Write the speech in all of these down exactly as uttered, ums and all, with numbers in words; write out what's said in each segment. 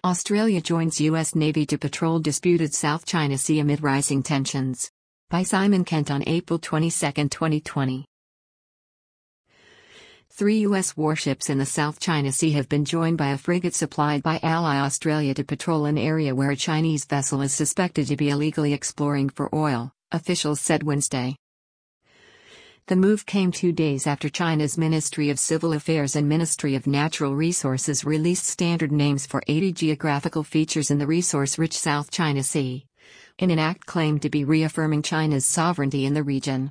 Australia joins U S Navy to patrol disputed South China Sea amid rising tensions. By Simon Kent on April twenty-second, twenty twenty. Three U S warships in the South China Sea have been joined by a frigate supplied by ally Australia to patrol an area where a Chinese vessel is suspected to be illegally exploring for oil, officials said Wednesday. The move came two days after China's Ministry of Civil Affairs and Ministry of Natural Resources released standard names for eighty geographical features in the resource-rich South China Sea, in an act claimed to be reaffirming China's sovereignty in the region.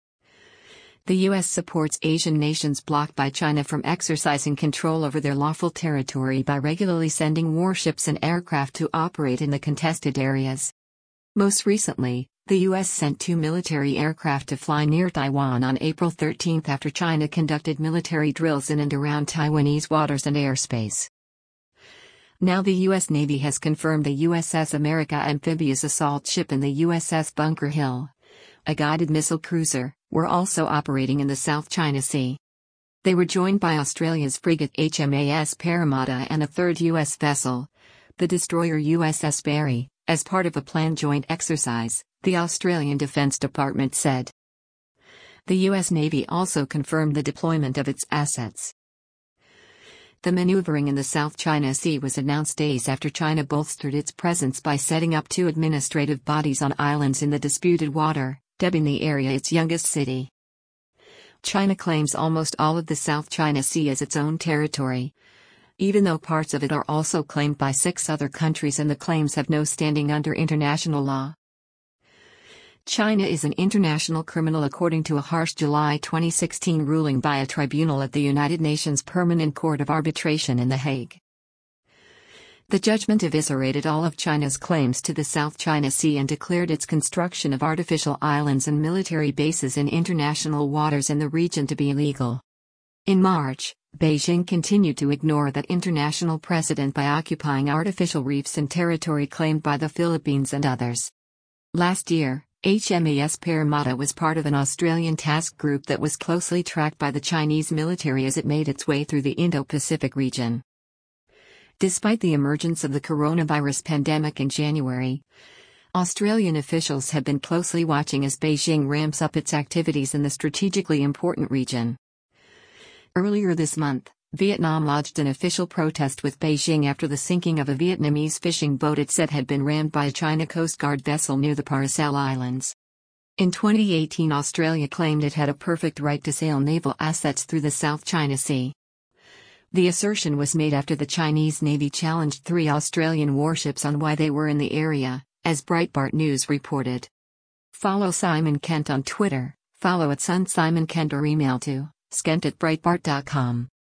The U S supports Asian nations blocked by China from exercising control over their lawful territory by regularly sending warships and aircraft to operate in the contested areas. Most recently, the U S sent two military aircraft to fly near Taiwan on April thirteenth after China conducted military drills in and around Taiwanese waters and airspace. Now the U S Navy has confirmed the U S S America amphibious assault ship and the U S S Bunker Hill, a guided missile cruiser, were also operating in the South China Sea. They were joined by Australia's frigate H M A S Parramatta and a third U S vessel, the destroyer U S S Barry, as part of a planned joint exercise, the Australian Defence Department said. The U S Navy also confirmed the deployment of its assets. The maneuvering in the South China Sea was announced days after China bolstered its presence by setting up two administrative bodies on islands in the disputed water, dubbing the area its youngest city. China claims almost all of the South China Sea as its own territory, even though parts of it are also claimed by six other countries and the claims have no standing under international law. China is an international criminal according to a harsh July twenty sixteen ruling by a tribunal at the United Nations Permanent Court of Arbitration in The Hague. The judgment eviscerated all of China's claims to the South China Sea and declared its construction of artificial islands and military bases in international waters in the region to be illegal. In March, Beijing continued to ignore that international precedent by occupying artificial reefs and territory claimed by the Philippines and others. Last year, H M A S Parramatta was part of an Australian task group that was closely tracked by the Chinese military as it made its way through the Indo-Pacific region. Despite the emergence of the coronavirus pandemic in January, Australian officials have been closely watching as Beijing ramps up its activities in the strategically important region. Earlier this month, Vietnam lodged an official protest with Beijing after the sinking of a Vietnamese fishing boat it said had been rammed by a China Coast Guard vessel near the Paracel Islands. In twenty eighteen, Australia claimed it had a perfect right to sail naval assets through the South China Sea. The assertion was made after the Chinese Navy challenged three Australian warships on why they were in the area, as Breitbart News reported. Follow Simon Kent on Twitter, follow at Sun Simon Kent or email to skent at breitbart dot com.